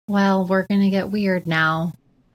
Well, we're going to get weird now.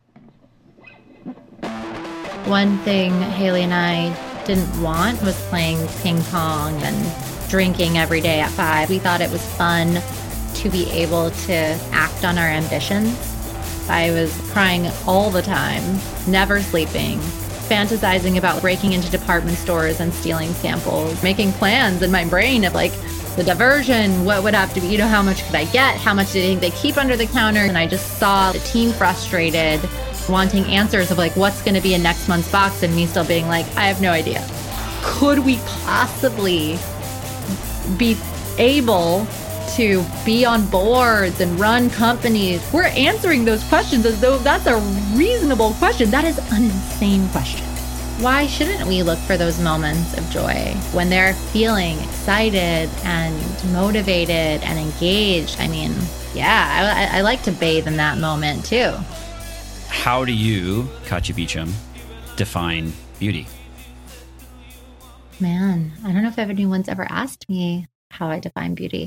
One thing Haley and I didn't want was playing ping pong and drinking every day at 5. We thought it was fun to be able to act on our ambitions. I was crying all the time, never sleeping, fantasizing about breaking into department stores and stealing samples, making plans in my brain of like the diversion, what would have to be, how much could I get? How much do they think they keep under the counter? And I just saw the team frustrated, wanting answers of like, what's going to be in next month's box? And me still being like, I have no idea. Could we possibly be able to be on boards and run companies? We're answering those questions as though that's a reasonable question. That is an insane question. Why shouldn't we look for those moments of joy when they're feeling excited and motivated and engaged? I mean, yeah, I like to bathe in that moment too. How do you, Katya Beauchamp, define beauty? Man, I don't know if anyone's ever asked me how I define beauty.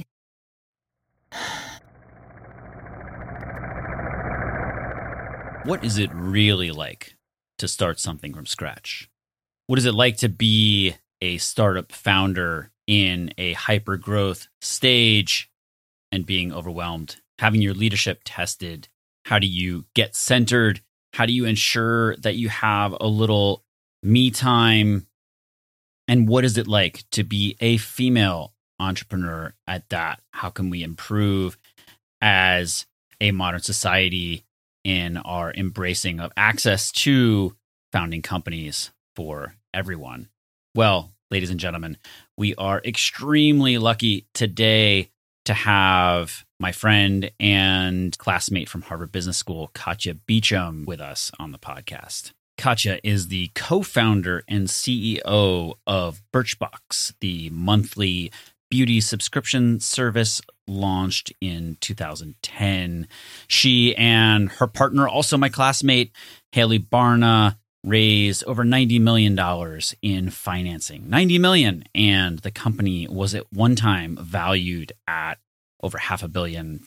What is it really like to start something from scratch? What is it like to be a startup founder in a hyper growth stage and being overwhelmed, having your leadership tested? How do you get centered? How do you ensure that you have a little me time? And what is it like to be a female entrepreneur at that? How can we improve as a modern society in our embracing of access to founding companies for everyone? Well, ladies and gentlemen, we are extremely lucky today to have my friend and classmate from Harvard Business School, Katya Beauchamp, with us on the podcast. Katya is the co-founder and CEO of Birchbox, the monthly beauty subscription service launched in 2010. She and her partner, also my classmate, Haley Barna, raised over $90 million in financing. $90 million. And the company was at one time valued at over $500 million.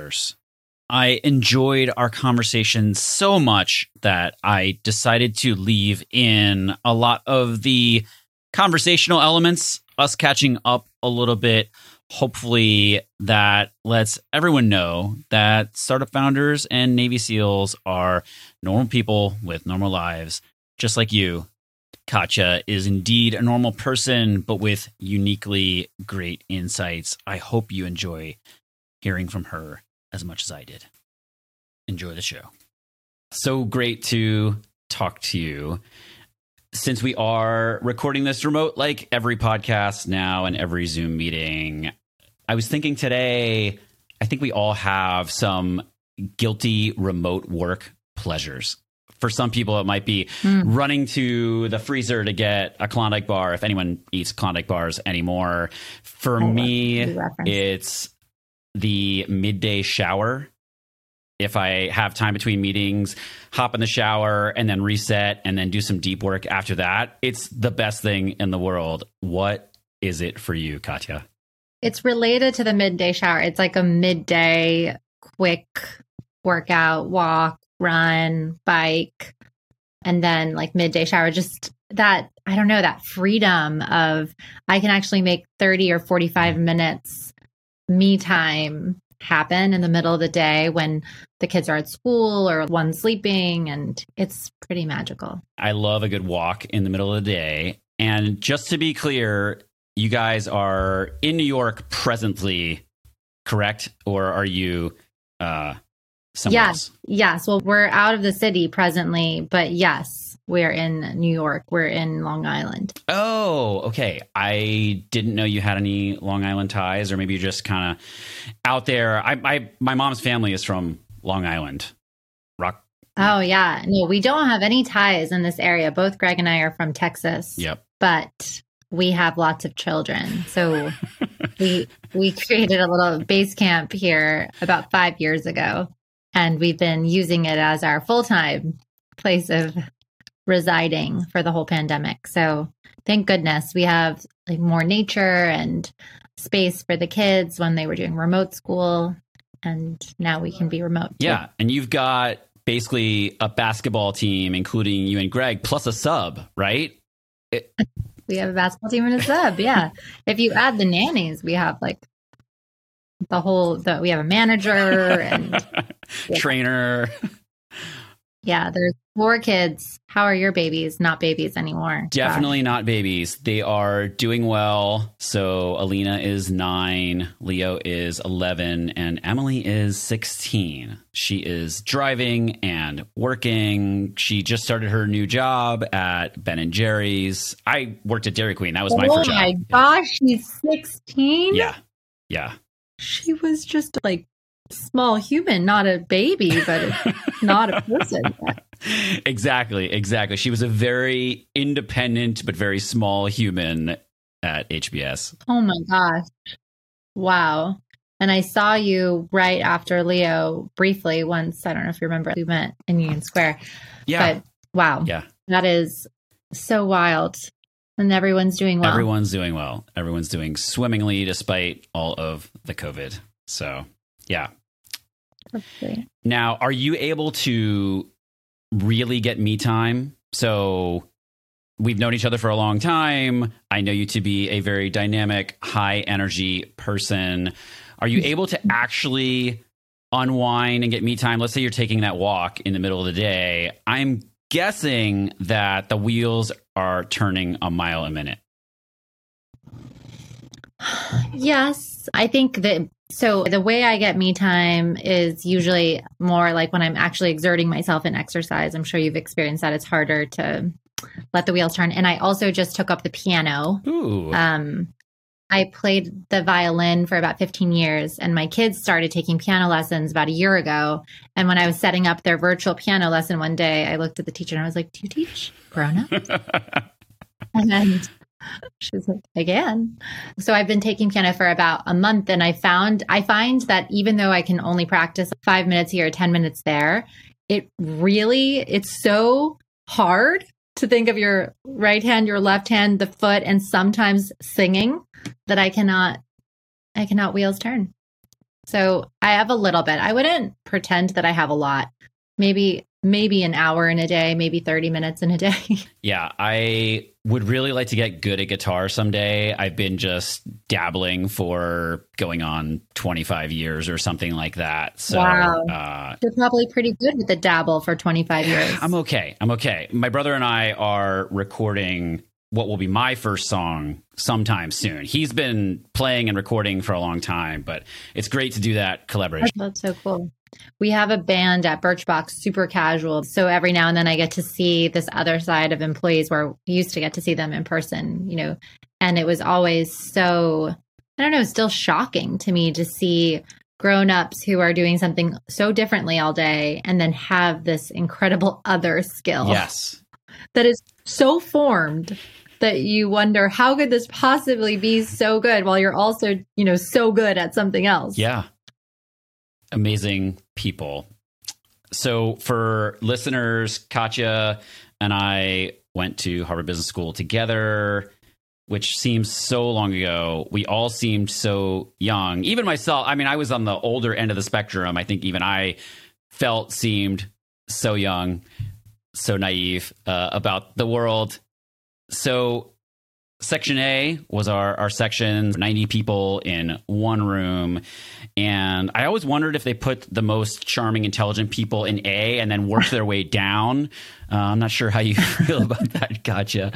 I enjoyed our conversation so much that I decided to leave in a lot of the conversational elements, us catching up a little bit. Hopefully that lets everyone know that startup founders and Navy SEALs are normal people with normal lives, just like you. Katya is indeed a normal person, but with uniquely great insights. I hope you enjoy hearing from her as much as I did. Enjoy the show. So great to talk to you. Since we are recording this remote, like every podcast now and every Zoom meeting, I was thinking today, I think we all have some guilty remote work pleasures. For some people, it might be running to the freezer to get a Klondike bar, if anyone eats Klondike bars anymore. For me, it's the midday shower. If I have time between meetings, hop in the shower and then reset and then do some deep work after that. It's the best thing in the world. What is it for you, Katya? It's related to the midday shower. It's like a midday quick workout, walk, run, bike, and then like midday shower. Just that, I don't know, that freedom of I can actually make 30 or 45 minutes me time happen in the middle of the day when the kids are at school or one's sleeping, and it's pretty magical. I love a good walk in the middle of the day. And just to be clear, you guys are in New York presently, correct? Or are you somewhere else? Yes. Well, we're out of the city presently, but yes, we're in New York. We're in Long Island. Oh, okay. I didn't know you had any Long Island ties, or maybe you're just kind of out there. My mom's family is from Long Island. Rock. Oh, yeah. No, we don't have any ties in this area. Both Greg and I are from Texas. Yep. But we have lots of children. So we created a little base camp here about 5 years ago, and we've been using it as our full-time place of residing for the whole pandemic. So thank goodness we have like more nature and space for the kids when they were doing remote school. And now we can be remote. Too. Yeah. And you've got basically a basketball team, including you and Greg, plus a sub, right? We have a basketball team and a sub. Yeah. If you add the nannies, we have like we have a manager and trainer. Yeah, there's 4 kids. How are your babies? Not babies anymore. Definitely not babies. They are doing well. So Alina is 9, Leo is 11, and Emily is 16. She is driving and working. She just started her new job at Ben & Jerry's. I worked at Dairy Queen. That was my first job. Oh my gosh, she's 16? Yeah. Yeah. She was just like small human, not a baby, but not a person. Exactly. She was a very independent but very small human at HBS. Oh my gosh. Wow. And I saw you right after Leo briefly once. I don't know if you remember, we met in Union Square. Yeah. But wow. Yeah. That is so wild. And everyone's doing well. Everyone's doing well. Everyone's doing swimmingly despite all of the COVID. So, yeah. Okay. Now, are you able to really get me time? So we've known each other for a long time. I know you to be a very dynamic, high energy person. Are you able to actually unwind and get me time? Let's say you're taking that walk in the middle of the day. I'm guessing that the wheels are turning a mile a minute. Yes, I think that. So the way I get me time is usually more like when I'm actually exerting myself in exercise. I'm sure you've experienced that. It's harder to let the wheels turn. And I also just took up the piano. Ooh. I played the violin for about 15 years, and my kids started taking piano lessons about a year ago. And when I was setting up their virtual piano lesson one day, I looked at the teacher and I was like, "Do you teach grown-ups?" And she's like, "Again." So I've been taking piano for about a month, and I find that even though I can only practice 5 minutes here, 10 minutes there, it's so hard to think of your right hand, your left hand, the foot, and sometimes singing that I cannot wheels turn. So I have a little bit. I wouldn't pretend that I have a lot. Maybe an hour in a day, maybe 30 minutes in a day. Yeah, I would really like to get good at guitar someday. I've been just dabbling for going on 25 years or something like that. So, wow. You're probably pretty good with the dabble for 25 years. I'm okay. My brother and I are recording what will be my first song sometime soon. He's been playing and recording for a long time, but it's great to do that collaboration. That's so cool. We have a band at Birchbox, super casual. So every now and then I get to see this other side of employees where we used to get to see them in person, and it was always so, I don't know, still shocking to me to see grown-ups who are doing something so differently all day and then have this incredible other skill. Yes. That is so formed that you wonder, how could this possibly be so good while you're also, so good at something else? Yeah. Amazing people. So for listeners, Katya and I went to Harvard Business School together, which seems so long ago. We all seemed so young. Even myself, I was on the older end of the spectrum. I think even I seemed so young, so naive about the world. So Section A was our section, 90 people in one room. And I always wondered if they put the most charming, intelligent people in A and then worked their way down. I'm not sure how you feel about that, Katya.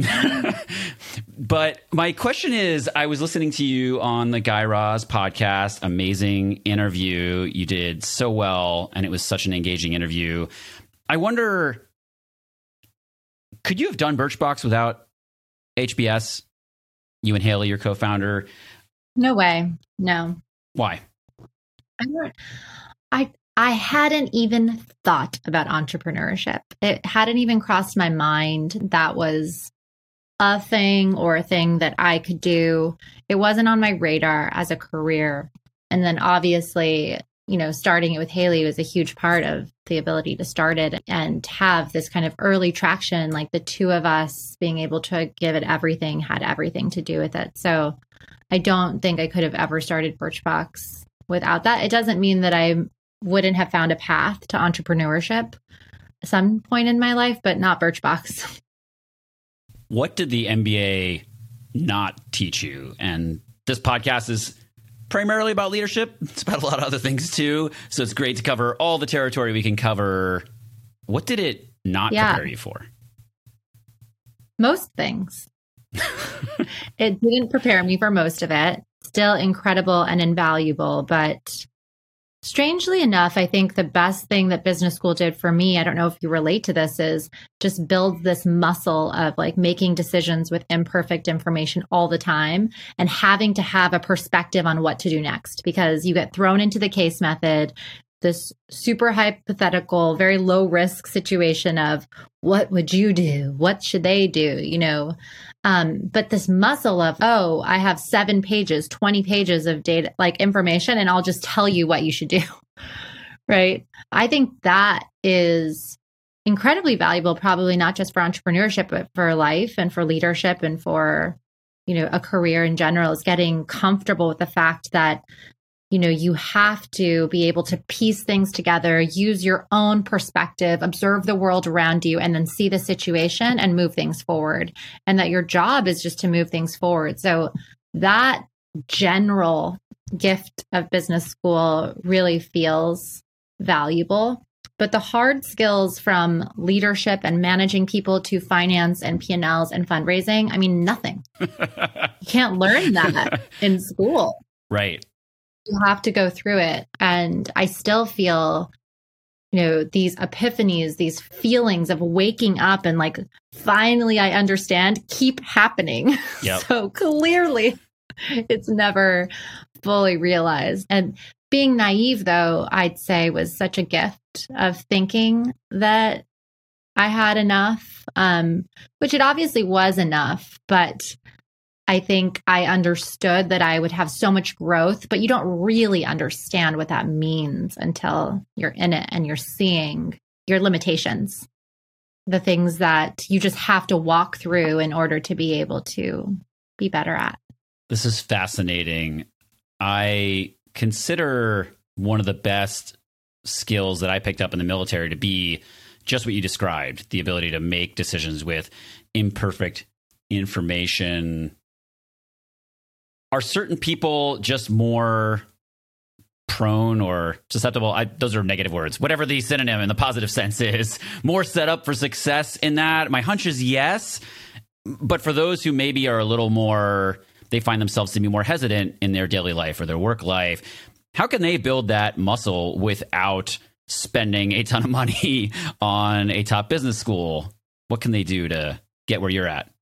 But my question is, I was listening to you on the Guy Raz podcast, amazing interview. You did so well, and it was such an engaging interview. I wonder, could you have done Birchbox without HBS, you and Haley, your co-founder? No way. No. Why? I hadn't even thought about entrepreneurship. It hadn't even crossed my mind that was a thing or a thing that I could do. It wasn't on my radar as a career. And then obviously, starting it with Haley was a huge part of the ability to start it and have this kind of early traction, like the two of us being able to give it everything had everything to do with it. So I don't think I could have ever started Birchbox without that. It doesn't mean that I wouldn't have found a path to entrepreneurship at some point in my life, but not Birchbox. What did the MBA not teach you? And this podcast is primarily about leadership. It's about a lot of other things too. So it's great to cover all the territory we can cover. What did it not prepare you for? Most things. It didn't prepare me for most of it. Still incredible and invaluable, but strangely enough, I think the best thing that business school did for me, I don't know if you relate to this, is just build this muscle of like making decisions with imperfect information all the time and having to have a perspective on what to do next, because you get thrown into the case method, this super hypothetical, very low risk situation of what would you do? What should they do? You know, but this muscle of, oh, I have 7 pages, 20 pages of data, like information, and I'll just tell you what you should do. Right. I think that is incredibly valuable, probably not just for entrepreneurship, but for life and for leadership and for, you know, a career in general, is getting comfortable with the fact that, you know, you have to be able to piece things together, use your own perspective, observe the world around you, and then see the situation and move things forward. And that your job is just to move things forward. So that general gift of business school really feels valuable. But the hard skills from leadership and managing people to finance and P&Ls and fundraising, I mean, nothing. You can't learn that in school. Right. You have to go through it. And I still feel, you know, these epiphanies, these feelings of waking up and like, finally, I understand, keep happening. Yep. So clearly it's never fully realized. And being naive, though, I'd say was such a gift of thinking that I had enough, which it obviously was enough, but I think I understood that I would have so much growth, but you don't really understand what that means until you're in it and you're seeing your limitations, the things that you just have to walk through in order to be able to be better at. This is fascinating. I consider one of the best skills that I picked up in the military to be just what you described, the ability to make decisions with imperfect information. Are certain people just more prone or susceptible? Those are negative words. Whatever the synonym in the positive sense is, more set up for success in that? My hunch is yes. But for those who maybe are a little more, they find themselves to be more hesitant in their daily life or their work life, how can they build that muscle without spending a ton of money on a top business school? What can they do to get where you're at?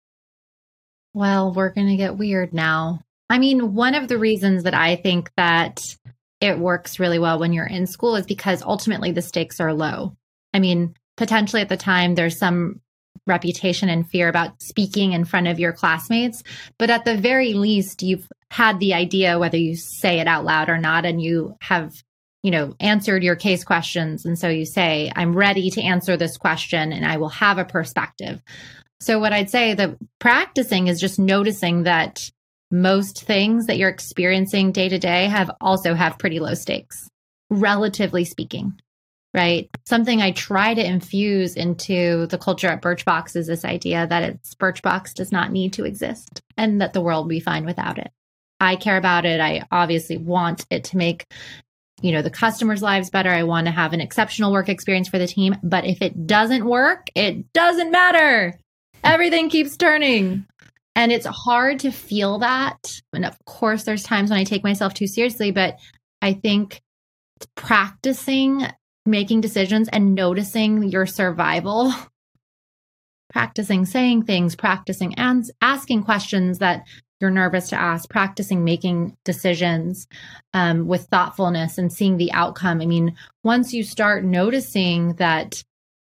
Well, we're going to get weird now. I mean, one of the reasons that I think that it works really well when you're in school is because ultimately the stakes are low. I mean, potentially at the time, there's some reputation and fear about speaking in front of your classmates, but at the very least, you've had the idea whether you say it out loud or not, and you have, you know, answered your case questions. And so you say, I'm ready to answer this question and I will have a perspective. So what I'd say that practicing is just noticing that most things that you're experiencing day to day have pretty low stakes, relatively speaking, right? Something I try to infuse into the culture at Birchbox is this idea that Birchbox does not need to exist and that the world will be fine without it. I care about it. I obviously want it to make, you know, the customers' lives better. I want to have an exceptional work experience for the team. But if it doesn't work, it doesn't matter. Everything keeps turning. And it's hard to feel that. And of course, there's times when I take myself too seriously, but I think practicing making decisions and noticing your survival, practicing saying things, practicing and asking questions that you're nervous to ask, practicing making decisions with thoughtfulness and seeing the outcome. I mean, once you start noticing that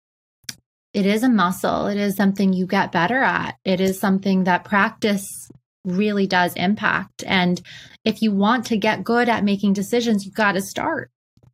it is a muscle, it is something you get better at, it is something that practice really does impact. And if you want to get good at making decisions, you got to start.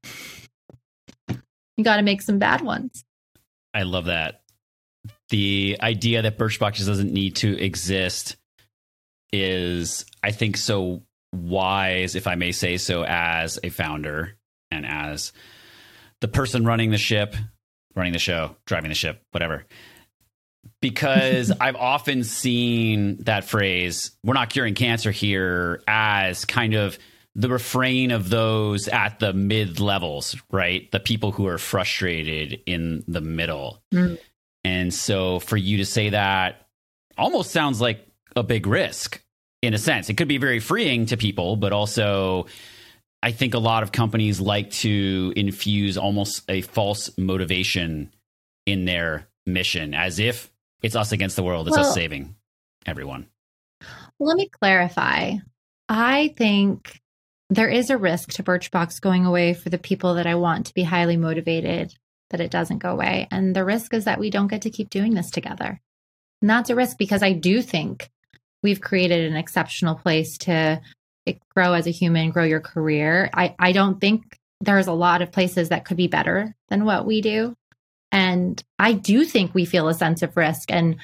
You got to make some bad ones. I love that. The idea that Birchbox doesn't need to exist is, I think, so wise, if I may say so, as a founder and as the person running the ship, running the show, driving the ship, whatever. Because I've often seen that phrase, we're not curing cancer here, as kind of the refrain of those at the mid levels, right? The people who are frustrated in the middle. Mm. And so for you to say that almost sounds like a big risk in a sense. It could be very freeing to people, but also I think a lot of companies like to infuse almost a false motivation in their mission, as if it's us against the world. It's us saving everyone. Let me clarify. I think there is a risk to Birchbox going away for the people that I want to be highly motivated, that it doesn't go away. And the risk is that we don't get to keep doing this together. And that's a risk because I do think we've created an exceptional place to grow as a human, grow your career. I don't think there's a lot of places that could be better than what we do. And I do think we feel a sense of risk and,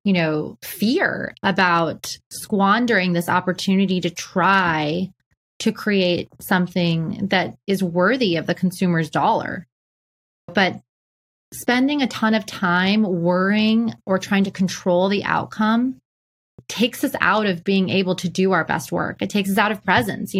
fear about squandering this opportunity to try to create something that is worthy of the consumer's dollar. But spending a ton of time worrying or trying to control the outcome takes us out of being able to do our best work. It takes us out of presence.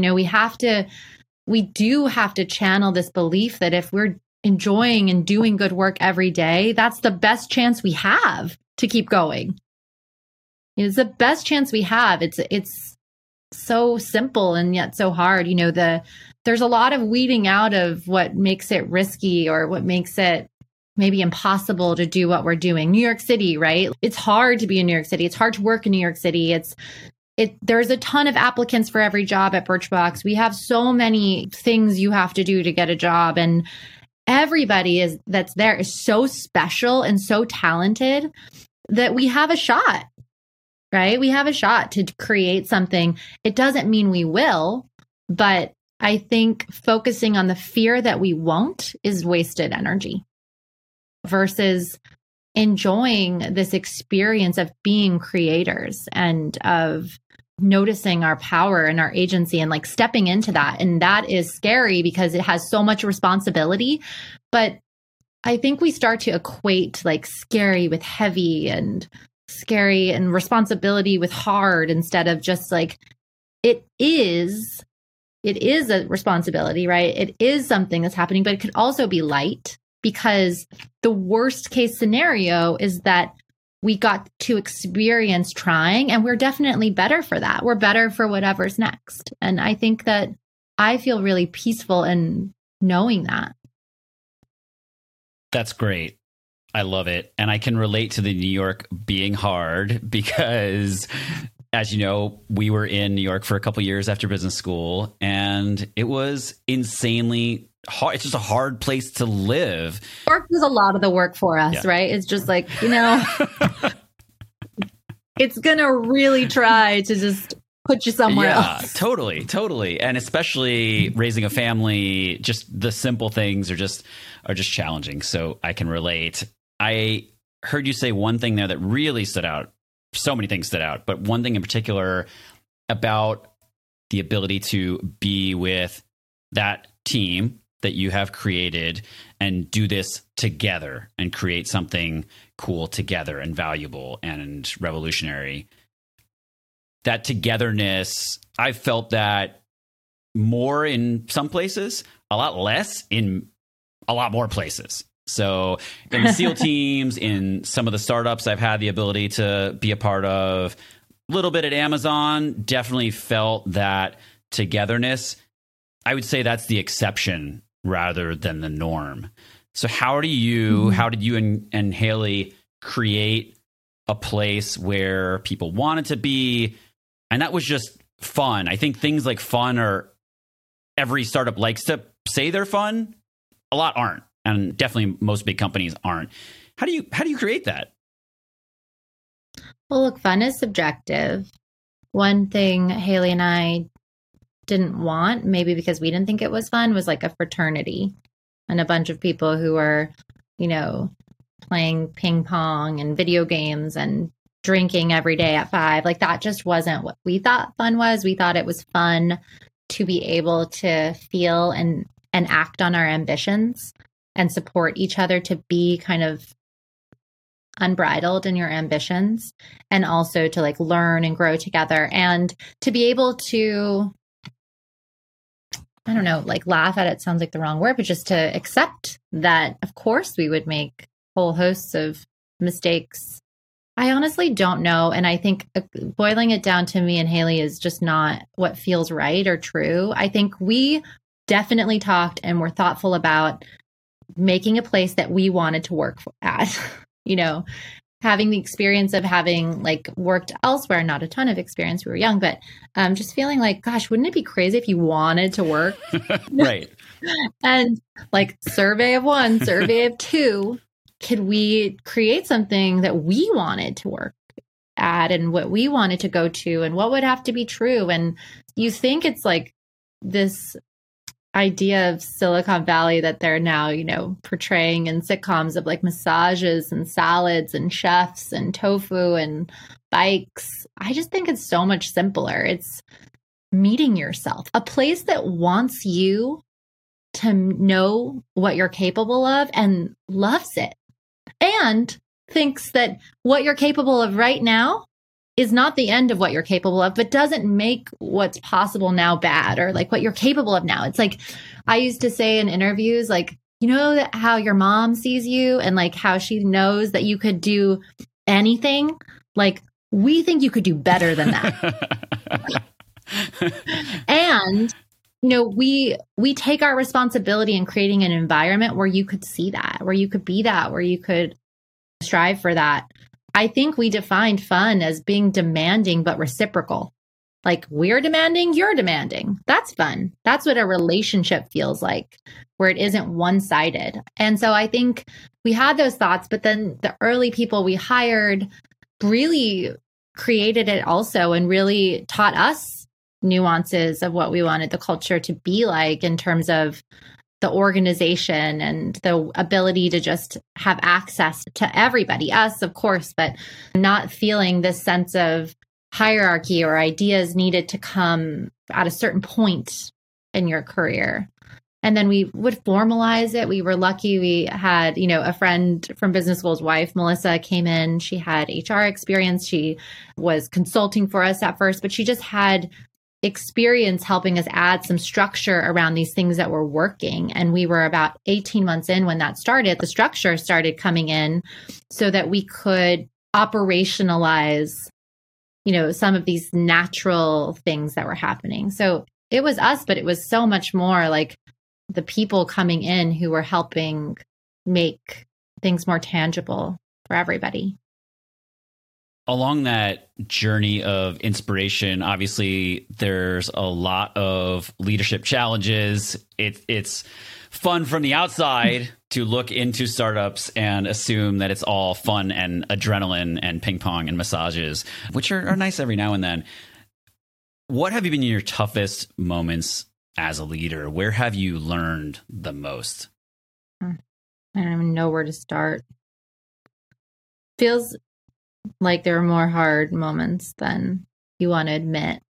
We do have to channel this belief that if we're enjoying and doing good work every day, that's the best chance we have to keep going. It's the best chance we have. It's so simple and yet so hard. There's a lot of weeding out of what makes it risky or what makes it maybe impossible to do what we're doing. New York City, right? It's hard to be in New York City. It's hard to work in New York City. There's a ton of applicants for every job at Birchbox. We have so many things you have to do to get a job, and everybody that's there is so special and so talented that we have a shot, right? We have a shot to create something. It doesn't mean we will, but I think focusing on the fear that we won't is wasted energy versus enjoying this experience of being creators and of noticing our power and our agency and stepping into that. And that is scary because it has so much responsibility. But I think we start to equate scary with heavy and scary and responsibility with hard instead of just it is a responsibility, right? It is something that's happening, but it could also be light because the worst case scenario is that we got to experience trying, and we're definitely better for that. We're better for whatever's next. And I think that I feel really peaceful in knowing that. That's great. I love it. And I can relate to the New York being hard because, as you know, we were in New York for a couple years after business school, and it was insanely hard. It's just a hard place to live. Work does a lot of the work for us, right? It's just it's going to really try to just put you somewhere else. Totally. And especially raising a family, just the simple things are just challenging. So I can relate. I heard you say one thing there that really stood out. So many things stood out, but one thing in particular about the ability to be with that team that you have created and do this together and create something cool together and valuable and revolutionary. That togetherness, I felt that more in some places, a lot less in a lot more places. So in the SEAL teams, in some of the startups I've had the ability to be a part of, a little bit at Amazon, definitely felt that togetherness. I would say that's the exception rather than the norm. So how did you and Haley create a place where people wanted to be? And that was just fun. I think things like fun every startup likes to say they're fun. A lot aren't. And definitely most big companies aren't. How do you create that? Well, look, fun is subjective. One thing Haley and I didn't want, maybe because we didn't think it was fun, was a fraternity and a bunch of people who are, playing ping pong and video games and drinking every day at 5. Like that just wasn't what we thought fun was. We thought it was fun to be able to feel and act on our ambitions and support each other, to be kind of unbridled in your ambitions, and also to like learn and grow together, and to be able to, I don't know, like laugh at it sounds like the wrong word, but just to accept that of course we would make whole hosts of mistakes. I honestly don't know. And I think boiling it down to me and Haley is just not what feels right or true. I think we definitely talked and were thoughtful about making a place that we wanted to work at, you know, having the experience of having like worked elsewhere, not a ton of experience. We were young, but just feeling like, gosh, wouldn't it be crazy if you wanted to work? Right. And like survey of 1, survey of 2, could we create something that we wanted to work at and what we wanted to go to and what would have to be true? And you think it's like this idea of Silicon Valley that they're now, you know, portraying in sitcoms of like massages and salads and chefs and tofu and bikes. I just think it's so much simpler. It's meeting yourself, a place that wants you to know what you're capable of and loves it, and thinks that what you're capable of right now is not the end of what you're capable of, but doesn't make what's possible now bad, or like what you're capable of now. It's like, I used to say in interviews, like, you know, that how your mom sees you and like how she knows that you could do anything. Like, we think you could do better than that. And, you know, we take our responsibility in creating an environment where you could see that, where you could be that, where you could strive for that. I think we defined fun as being demanding, but reciprocal. Like, we're demanding, you're demanding. That's fun. That's what a relationship feels like, where it isn't one-sided. And so I think we had those thoughts, but then the early people we hired really created it also, and really taught us nuances of what we wanted the culture to be like in terms of the organization and the ability to just have access to everybody, us, of course, but not feeling this sense of hierarchy or ideas needed to come at a certain point in your career. And then we would formalize it. We were lucky. We had, you know, a friend from business school's wife, Melissa, came in. She had HR experience. She was consulting for us at first, but she just had experience helping us add some structure around these things that were working. And we were about 18 months in when that started. The structure started coming in so that we could operationalize, you know, some of these natural things that were happening. So it was us, but it was so much more like the people coming in who were helping make things more tangible for everybody. Along that journey of inspiration, obviously there's a lot of leadership challenges. It's fun from the outside to look into startups and assume that it's all fun and adrenaline and ping pong and massages, which are nice every now and then. What have been your toughest moments as a leader? Where have you learned the most? I don't even know where to start. Feels like there are more hard moments than you want to admit.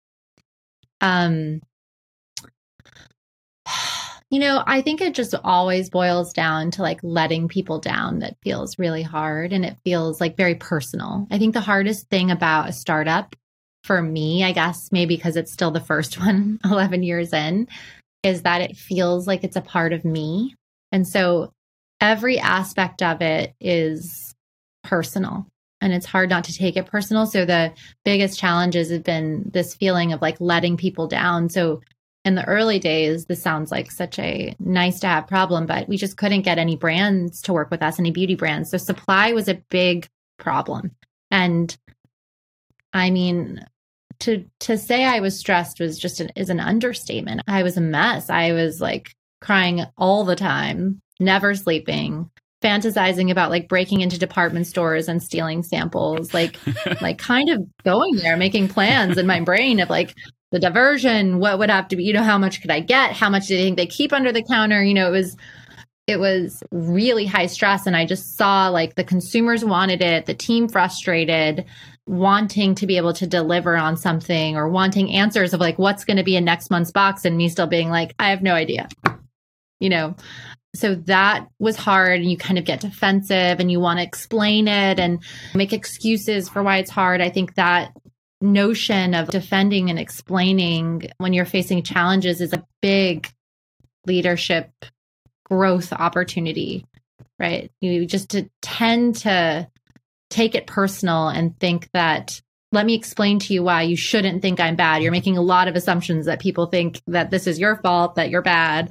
You know, I think it just always boils down to like letting people down. That feels really hard, and it feels like very personal. I think the hardest thing about a startup for me, I guess maybe because it's still the first one 11 years in, is that it feels like it's a part of me. And so every aspect of it is personal. And it's hard not to take it personal. So the biggest challenges have been this feeling of like letting people down. So in the early days, this sounds like such a nice to have problem, but we just couldn't get any brands to work with us, any beauty brands. So supply was a big problem. And I mean, to say I was stressed was just is an understatement. I was a mess. I was like crying all the time, never sleeping, fantasizing about like breaking into department stores and stealing samples, like kind of going there, making plans in my brain of like the diversion, what would have to be, you know, how much could I get? How much do they think they keep under the counter? You know, it was really high stress. And I just saw like the consumers wanted it, the team frustrated, wanting to be able to deliver on something or wanting answers of like, what's going to be in next month's box, and me still being like, I have no idea, you know? So that was hard, and you kind of get defensive and you want to explain it and make excuses for why it's hard. I think that notion of defending and explaining when you're facing challenges is a big leadership growth opportunity, right? You just tend to take it personal and think that, let me explain to you why you shouldn't think I'm bad. You're making a lot of assumptions that people think that this is your fault, that you're bad.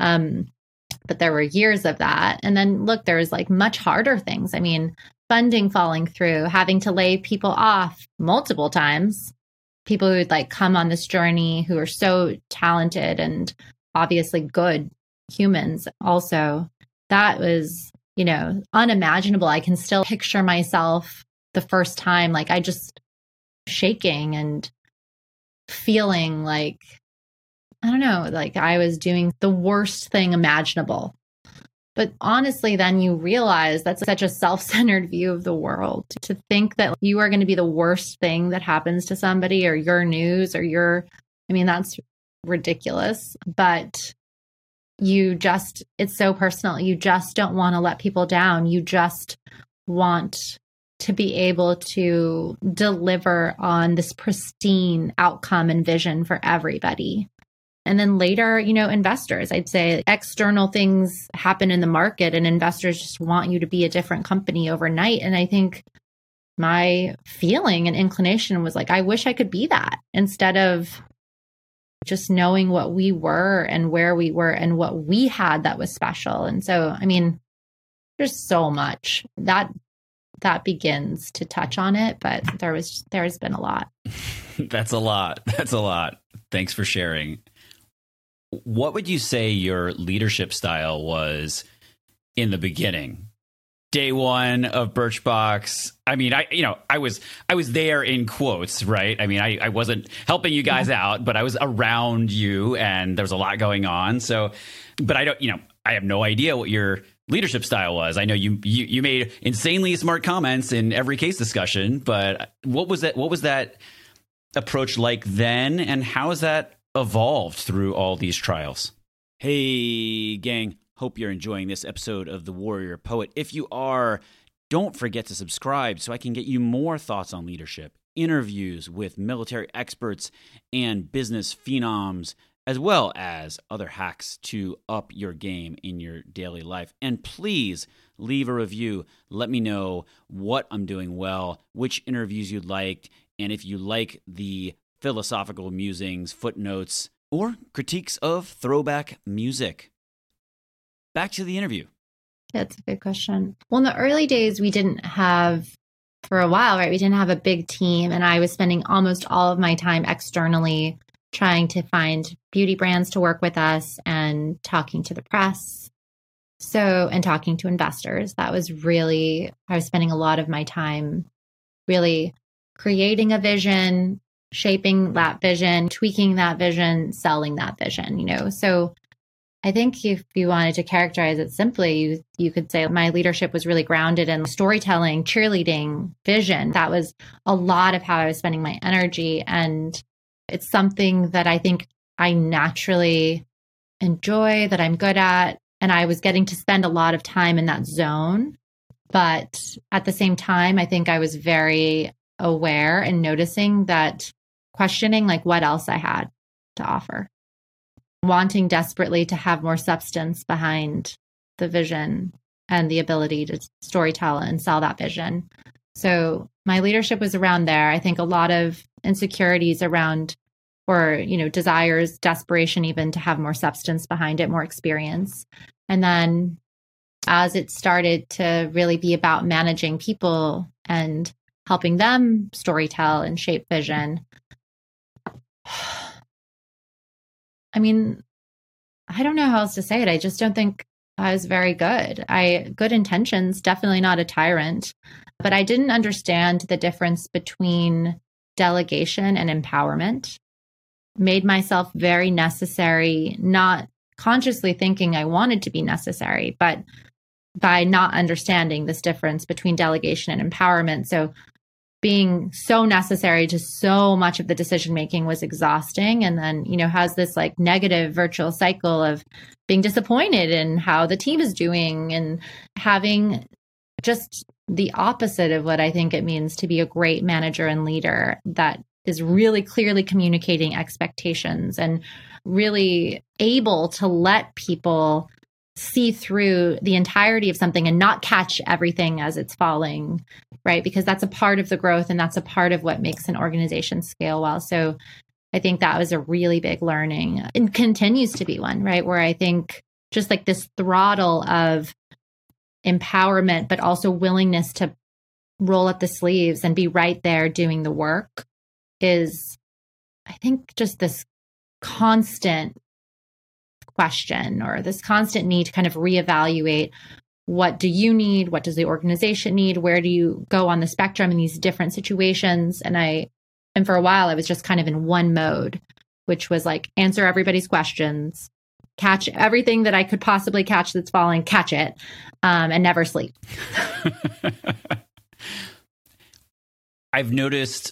But there were years of that. And then look, there's like much harder things. I mean, funding falling through, having to lay people off multiple times, people who'd like come on this journey who are so talented and obviously good humans also. That was, you know, unimaginable. I can still picture myself the first time, like I just shaking and feeling like, I don't know, like I was doing the worst thing imaginable. But honestly, then you realize that's such a self-centered view of the world, to think that you are going to be the worst thing that happens to somebody, or your news, or I mean, that's ridiculous. But it's so personal. You just don't want to let people down. You just want to be able to deliver on this pristine outcome and vision for everybody. And then later, you know, investors, I'd say external things happen in the market and investors just want you to be a different company overnight. And I think my feeling and inclination was like, I wish I could be that, instead of just knowing what we were and where we were and what we had that was special. And so, I mean, there's so much that begins to touch on it, but there's been a lot. That's a lot. That's a lot. Thanks for sharing. What would you say your leadership style was in the beginning? Day one of Birchbox. I mean, I was there in quotes, right? I mean, I wasn't helping you guys out, but I was around you and there was a lot going on. So, but I have no idea what your leadership style was. I know you made insanely smart comments in every case discussion, but what was that approach like then, and how has that evolved through all these trials? Hey, gang. Hope you're enjoying this episode of The Warrior Poet. If you are, don't forget to subscribe so I can get you more thoughts on leadership, interviews with military experts and business phenoms, as well as other hacks to up your game in your daily life. And please leave a review. Let me know what I'm doing well, which interviews you liked, and if you like the philosophical musings, footnotes, or critiques of throwback music. Back to the interview. That's a good question. Well, in the early days, we didn't have, for a while, right? We didn't have a big team, and I was spending almost all of my time externally trying to find beauty brands to work with us and talking to the press. And talking to investors. I was spending a lot of my time really creating a vision, shaping that vision, tweaking that vision, selling that vision, you know? So I think if you wanted to characterize it simply, you could say my leadership was really grounded in storytelling, cheerleading, vision. That was a lot of how I was spending my energy. And it's something that I think I naturally enjoy, that I'm good at. And I was getting to spend a lot of time in that zone. But at the same time, I think I was very aware and noticing that, questioning like what else I had to offer, wanting desperately to have more substance behind the vision and the ability to storytell and sell that vision. So my leadership was around there. I think a lot of insecurities around, or, you know, desires, desperation even to have more substance behind it, more experience. And then as it started to really be about managing people and helping them storytell and shape vision, I mean, I don't know how else to say it. I just don't think I was very good. Good intentions, definitely not a tyrant, but I didn't understand the difference between delegation and empowerment. Made myself very necessary, not consciously thinking I wanted to be necessary, but by not understanding this difference between delegation and empowerment. So being so necessary to so much of the decision making was exhausting. And then, has this like negative virtual cycle of being disappointed in how the team is doing and having just the opposite of what I think it means to be a great manager and leader that is really clearly communicating expectations and really able to let people see through the entirety of something and not catch everything as it's falling, right? Because that's a part of the growth and that's a part of what makes an organization scale well. So I think that was a really big learning and continues to be one, right? Where I think just like this throttle of empowerment, but also willingness to roll up the sleeves and be right there doing the work is, I think, just this constant question or this constant need to kind of reevaluate, what do you need? What does the organization need? Where do you go on the spectrum in these different situations? And for a while, I was just kind of in one mode, which was like answer everybody's questions, catch everything that I could possibly catch that's falling, catch it, and never sleep. I've noticed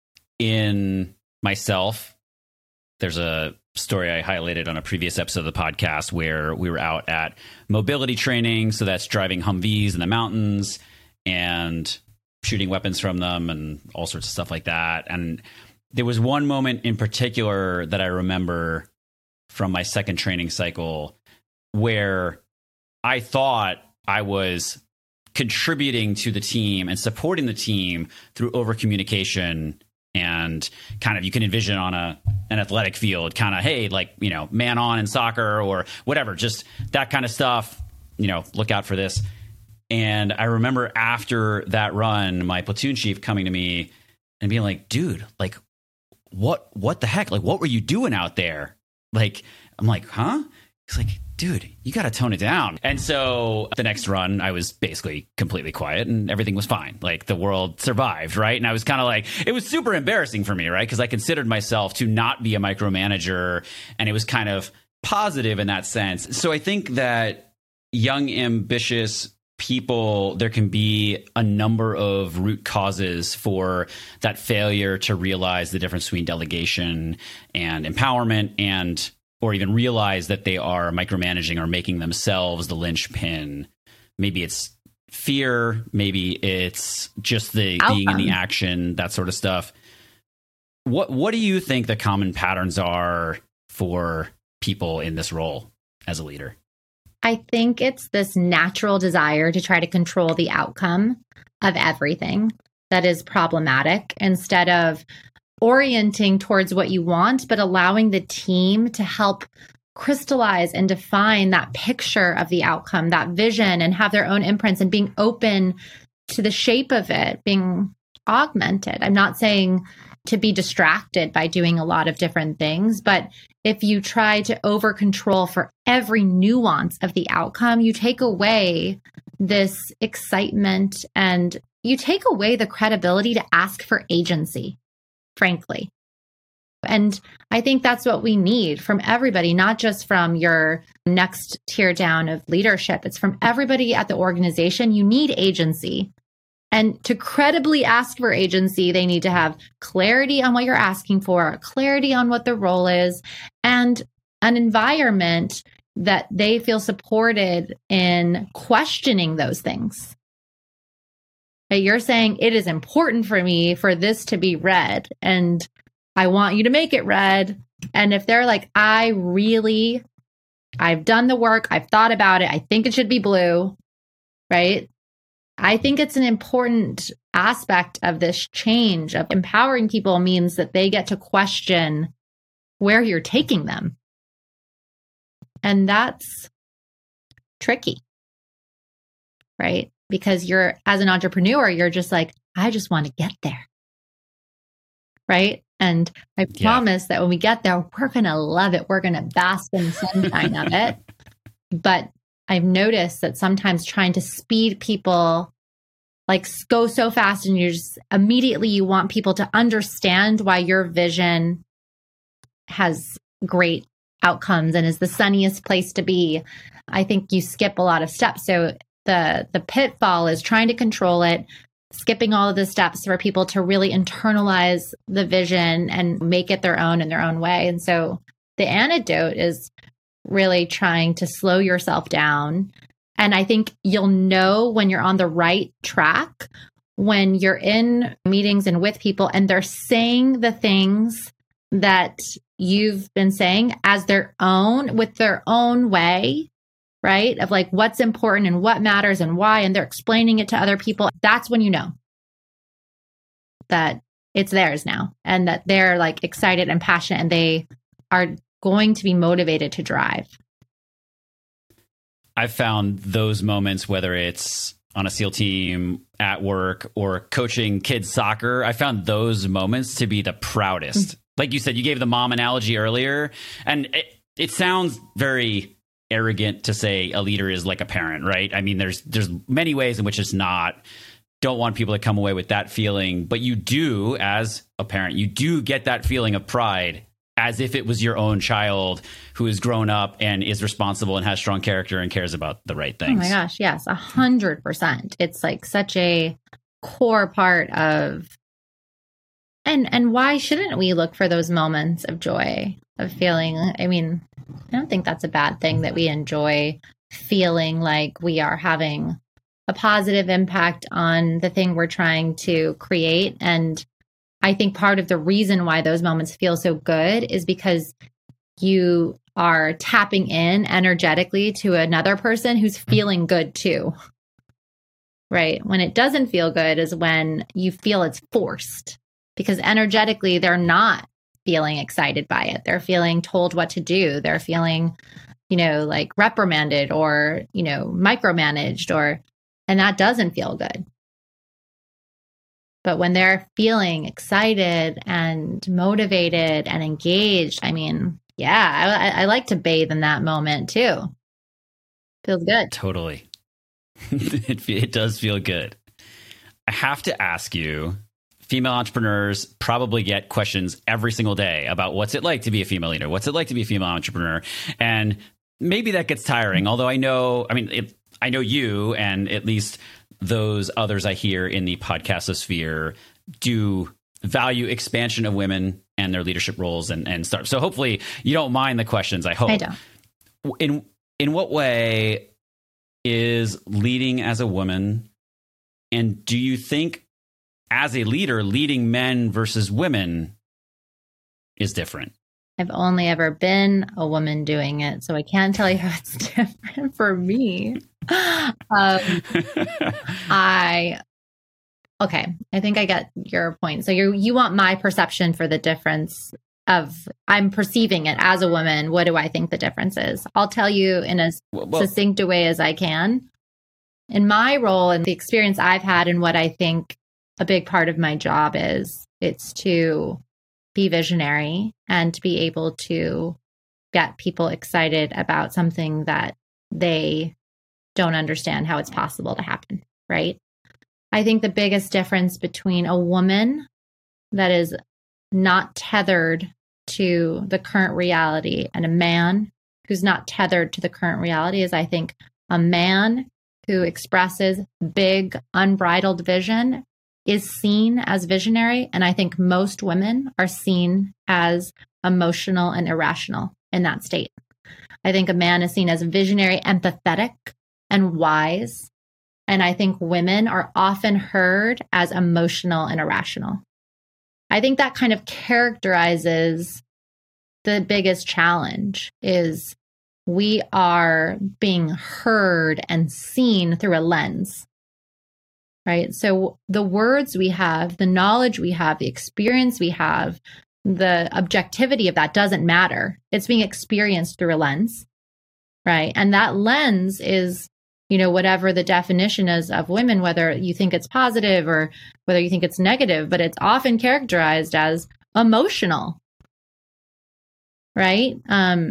in myself, there's a story I highlighted on a previous episode of the podcast where we were out at mobility training. So that's driving Humvees in the mountains and shooting weapons from them and all sorts of stuff like that. And there was one moment in particular that I remember from my second training cycle where I thought I was contributing to the team and supporting the team through over communication. And kind of, you can envision on an athletic field, kind of, hey, like, man on in soccer or whatever, just that kind of stuff, look out for this. And I remember after that run, my platoon chief coming to me and being like, dude, like, what the heck? Like, what were you doing out there? Like, I'm like, huh? He's like, dude, you got to tone it down. And so the next run, I was basically completely quiet and everything was fine. Like the world survived, right? And I was kind of like, it was super embarrassing for me, right? Because I considered myself to not be a micromanager and it was kind of positive in that sense. So I think that young, ambitious people, there can be a number of root causes for that failure to realize the difference between delegation and empowerment and or even realize that they are micromanaging or making themselves the linchpin. Maybe it's fear, maybe it's just the being in the action, that sort of stuff. What do you think the common patterns are for people in this role as a leader? I think it's this natural desire to try to control the outcome of everything that is problematic instead of orienting towards what you want, but allowing the team to help crystallize and define that picture of the outcome, that vision, and have their own imprints and being open to the shape of it being augmented. I'm not saying to be distracted by doing a lot of different things, but if you try to over control for every nuance of the outcome, you take away this excitement and you take away the credibility to ask for agency, frankly. And I think that's what we need from everybody, not just from your next tier down of leadership. It's from everybody at the organization. You need agency. And to credibly ask for agency, they need to have clarity on what you're asking for, clarity on what the role is, and an environment that they feel supported in questioning those things. You're saying it is important for me for this to be red, and I want you to make it red. And if they're like, I've done the work, I've thought about it, I think it should be blue, right? I think it's an important aspect of this change of empowering people means that they get to question where you're taking them. And that's tricky, right? Because as an entrepreneur, you're just like, I just want to get there, right? And I promise that when we get there, we're going to love it. We're going to bask in the sunshine of it. But I've noticed that sometimes trying to speed people, like go so fast and you want people to understand why your vision has great outcomes and is the sunniest place to be. I think you skip a lot of steps. So the pitfall is trying to control it, skipping all of the steps for people to really internalize the vision and make it their own in their own way. And so the antidote is really trying to slow yourself down. And I think you'll know when you're on the right track when you're in meetings and with people and they're saying the things that you've been saying as their own, with their own way, right? Of like what's important and what matters and why, and they're explaining it to other people. That's when you know that it's theirs now and that they're like excited and passionate and they are going to be motivated to drive. I've found those moments, whether it's on a SEAL team, at work, or coaching kids soccer, I found those moments to be the proudest. Like you said, you gave the mom analogy earlier, and it sounds very arrogant to say a leader is like a parent, right? I mean, there's many ways in which it's not. Don't want people to come away with that feeling, but you do, as a parent, you do get that feeling of pride as if it was your own child who has grown up and is responsible and has strong character and cares about the right things. Oh my gosh, yes, 100%. It's like such a core part of, and why shouldn't we look for those moments of joy, of feeling? I mean, I don't think that's a bad thing that we enjoy feeling like we are having a positive impact on the thing we're trying to create. And I think part of the reason why those moments feel so good is because you are tapping in energetically to another person who's feeling good too. Right? When it doesn't feel good is when you feel it's forced, because energetically they're not feeling excited by it. They're feeling told what to do. They're feeling, like reprimanded or, micromanaged, and that doesn't feel good. But when they're feeling excited and motivated and engaged, I mean, yeah, I like to bathe in that moment too. Feels good. Totally. It does feel good. I have to ask you, female entrepreneurs probably get questions every single day about what's it like to be a female leader? What's it like to be a female entrepreneur? And maybe that gets tiring, although I know you, and at least those others I hear in the podcastosphere do value expansion of women and their leadership roles and stuff. So hopefully you don't mind the questions, I hope. I don't. In what way is leading as a woman, and do you think as a leader, leading men versus women is different? I've only ever been a woman doing it, so I can't tell you how it's different for me. I think I get your point. So you want my perception for the difference of, I'm perceiving it as a woman. What do I think the difference is? I'll tell you in as succinct a way as I can. In my role and the experience I've had and what I think a big part of my job is, it's to be visionary and to be able to get people excited about something that they don't understand how it's possible to happen, right? I think the biggest difference between a woman that is not tethered to the current reality and a man who's not tethered to the current reality is, I think, a man who expresses big, unbridled vision is seen as visionary. And I think most women are seen as emotional and irrational in that state. I think a man is seen as visionary, empathetic, and wise. And I think women are often heard as emotional and irrational. I think that kind of characterizes the biggest challenge is we are being heard and seen through a lens. Right. So the words we have, the knowledge we have, the experience we have, the objectivity of that doesn't matter. It's being experienced through a lens. Right. And that lens is, whatever the definition is of women, whether you think it's positive or whether you think it's negative, but it's often characterized as emotional. Right.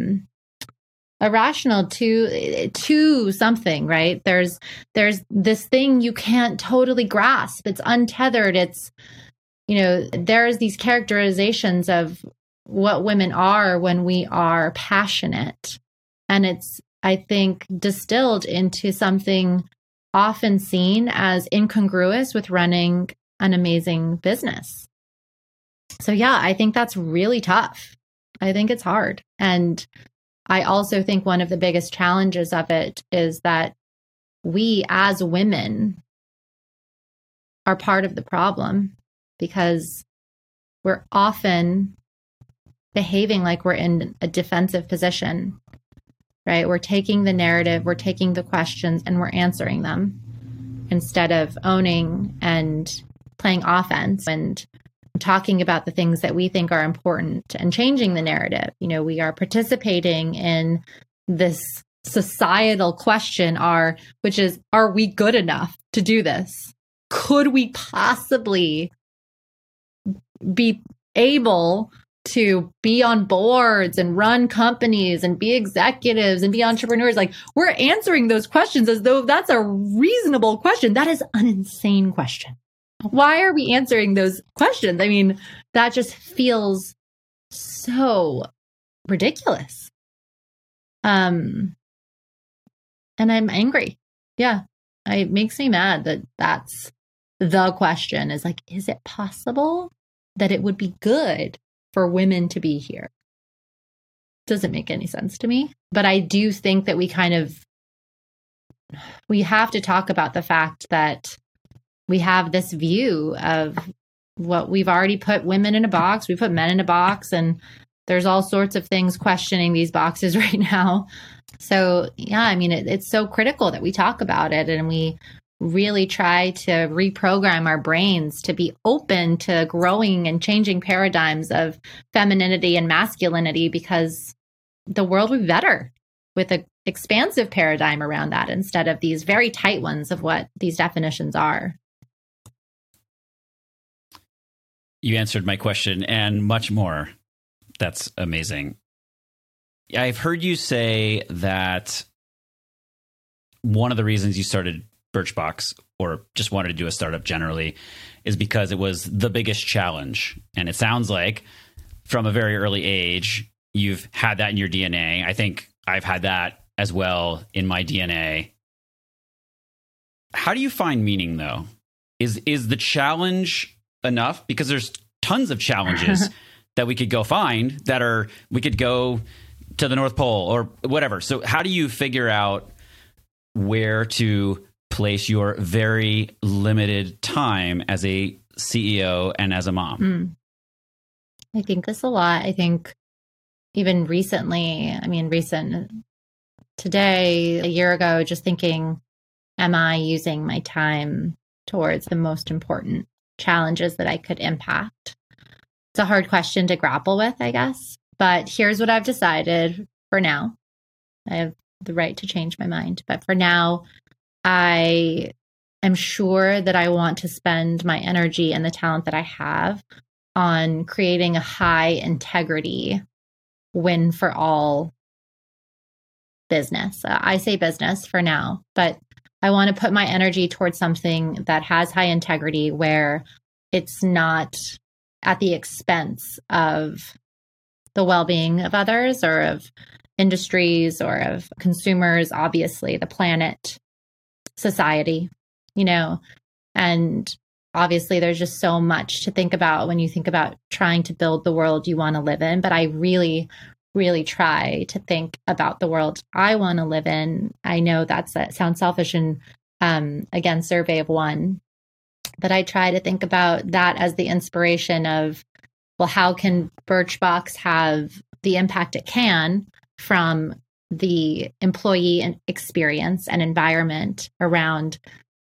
Irrational to something, right? There's this thing you can't totally grasp. It's untethered. It's, there's these characterizations of what women are when we are passionate. And it's, I think, distilled into something often seen as incongruous with running an amazing business. So yeah, I think that's really tough. I think it's hard. And I also think one of the biggest challenges of it is that we as women are part of the problem because we're often behaving like we're in a defensive position, right? We're taking the narrative, we're taking the questions, and we're answering them instead of owning and playing offense and talking about the things that we think are important and changing the narrative. You know, we are participating in this societal question, which is, are we good enough to do this? Could we possibly be able to be on boards and run companies and be executives and be entrepreneurs? Like, we're answering those questions as though that's a reasonable question. That is an insane question. Why are we answering those questions? I mean, that just feels so ridiculous. And I'm angry. Yeah. It makes me mad that that's the question, is like, is it possible that it would be good for women to be here? Doesn't make any sense to me. But I do think that we have to talk about the fact that we have this view of what we've already put women in a box, we put men in a box, and there's all sorts of things questioning these boxes right now. So yeah, I mean, it's so critical that we talk about it and we really try to reprogram our brains to be open to growing and changing paradigms of femininity and masculinity, because the world would be better with an expansive paradigm around that instead of these very tight ones of what these definitions are. You answered my question and much more. That's amazing. I've heard you say that one of the reasons you started Birchbox, or just wanted to do a startup generally, is because it was the biggest challenge. And it sounds like from a very early age, you've had that in your DNA. I think I've had that as well in my DNA. How do you find meaning, though? Is the challenge enough? Because there's tons of challenges that we could go find we could go to the North Pole or whatever. So how do you figure out where to place your very limited time as a CEO and as a mom? I think this a lot. I think even recently, today, a year ago, just thinking, am I using my time towards the most important challenges that I could impact? It's a hard question to grapple with, I guess. But here's what I've decided for now. I have the right to change my mind. But for now, I am sure that I want to spend my energy and the talent that I have on creating a high integrity win for all business. I say business for now, but I want to put my energy towards something that has high integrity, where it's not at the expense of the well-being of others or of industries or of consumers, obviously, the planet, society, and obviously there's just so much to think about when you think about trying to build the world you want to live in. But I really, really try to think about the world I want to live in. I know that sounds selfish and again, survey of one, but I try to think about that as the inspiration of, well, how can Birchbox have the impact it can from the employee experience and environment around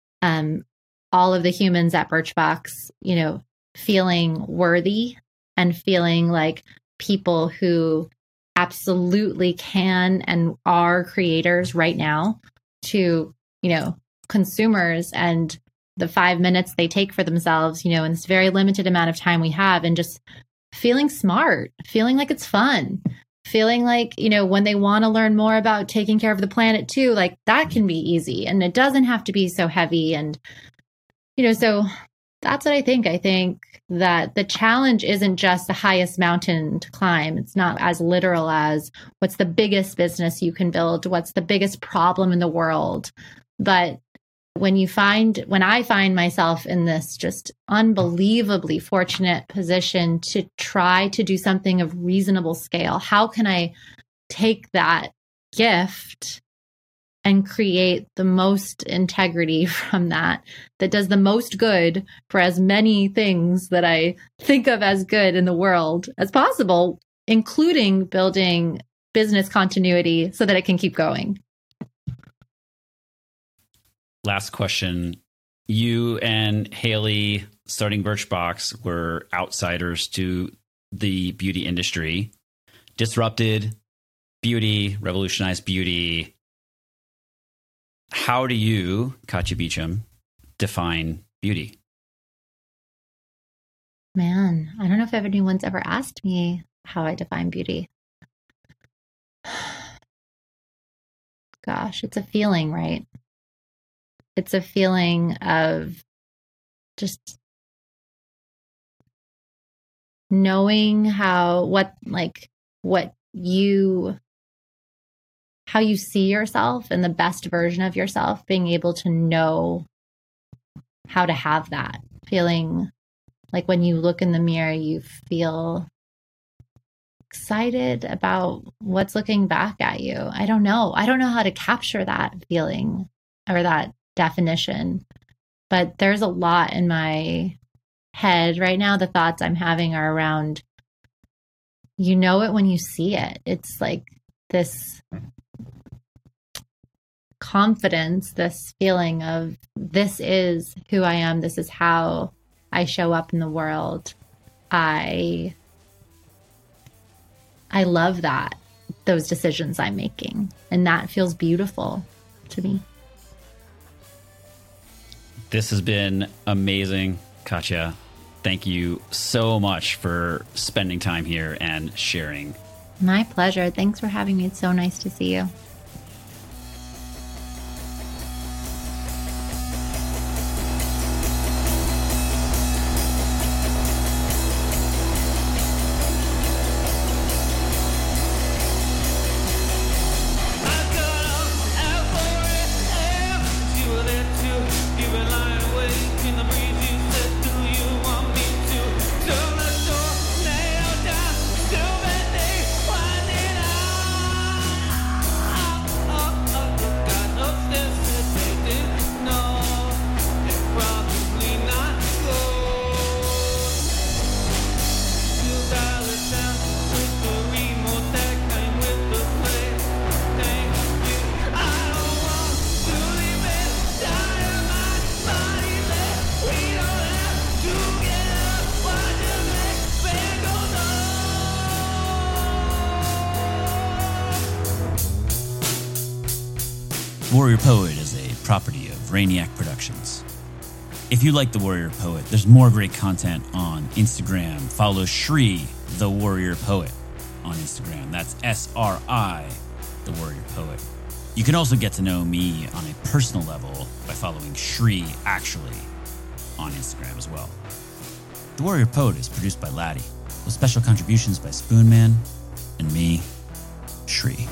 all of the humans at Birchbox, feeling worthy and feeling like people who absolutely can and are creators right now, to, consumers and the 5 minutes they take for themselves, in this very limited amount of time we have, and just feeling smart, feeling like it's fun, feeling like, when they want to learn more about taking care of the planet too, like that can be easy and it doesn't have to be so heavy. And, so that's what I think. I think that the challenge isn't just the highest mountain to climb. It's not as literal as what's the biggest business you can build, what's the biggest problem in the world, but when I find myself in this just unbelievably fortunate position to try to do something of reasonable scale, how can I take that gift and create the most integrity from that does the most good for as many things that I think of as good in the world as possible, including building business continuity so that it can keep going. Last question. You and Haley, starting Birchbox, were outsiders to the beauty industry, disrupted beauty, revolutionized beauty. How do you, Katya Beauchamp, define beauty? Man, I don't know if anyone's ever asked me how I define beauty. Gosh, it's a feeling, right? It's a feeling of just knowing how you see yourself and the best version of yourself, being able to know how to have that feeling. Like when you look in the mirror, you feel excited about what's looking back at you. I don't know how to capture that feeling or that definition, but there's a lot in my head right now. The thoughts I'm having are around, you know it when you see it. It's like this confidence, this feeling of, this is who I am. This is how I show up in the world. I love those decisions I'm making, and that feels beautiful to me. This has been amazing, Katya. Thank you so much for spending time here and sharing. My pleasure. Thanks for having me. It's so nice to see you. Warrior Poet is a property of Rainiac Productions. If you like The Warrior Poet, there's more great content on Instagram. Follow Shri, The Warrior Poet, on Instagram. That's SRI, The Warrior Poet. You can also get to know me on a personal level by following Shri Actually on Instagram as well. The Warrior Poet is produced by Laddie, with special contributions by Spoonman and me, Shri.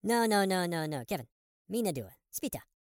No, Kevin. みんなでは、スピタ。